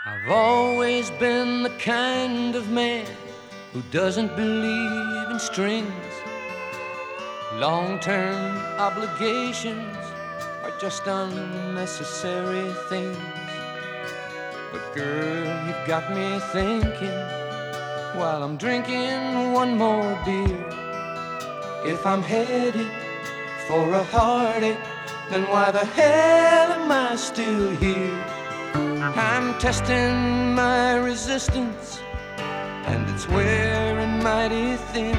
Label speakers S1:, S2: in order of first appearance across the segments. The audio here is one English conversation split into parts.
S1: I've always been the kind of man who doesn't believe in strings. Long-term obligations are just unnecessary things. But girl, you've got me thinking while I'm drinking one more beer. If I'm headed for a heartache, then why the hell am I still here? I'm testing my resistance, and it's wearing mighty thin.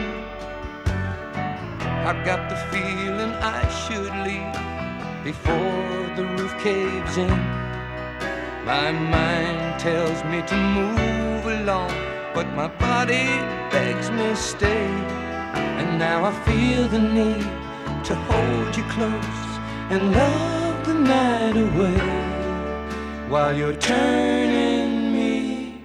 S1: I've got the feeling I should leave before the roof caves in. My mind tells me to move along, but my body begs me stay. And now I feel the need to hold you close and love the night away, while you're turning me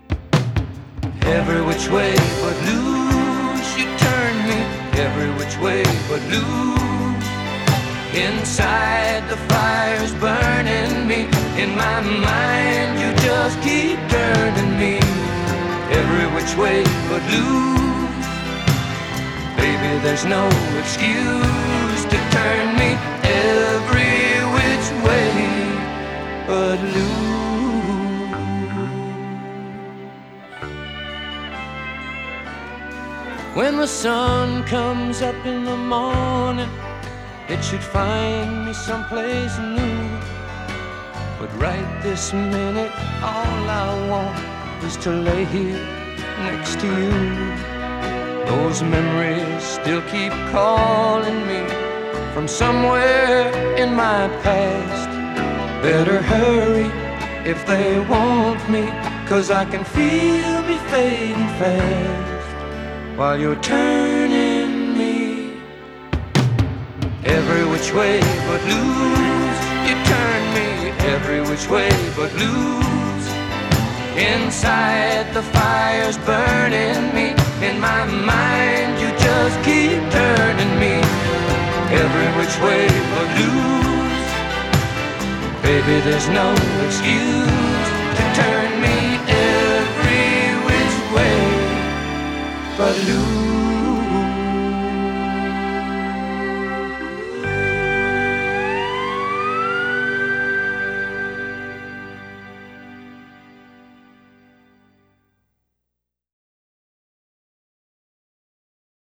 S1: every which way but loose. You turn me every which way but loose. Inside the fire's burning me. In my mind you just keep turning me every which way but loose. Baby, there's no excuse to turn me every which way but loose. When the sun comes up in the morning, it should find me someplace new. But right this minute, all I want is to lay here next to you. Those memories still keep calling me from somewhere in my past. Better hurry if they want me, 'cause I can feel me fading fast while you're turning me every which way but loose. You turn me every which way but loose. Inside the fire's burning me. In my mind you just keep turning me every which way but loose. Baby, there's no excuse to turn me every which way but loose.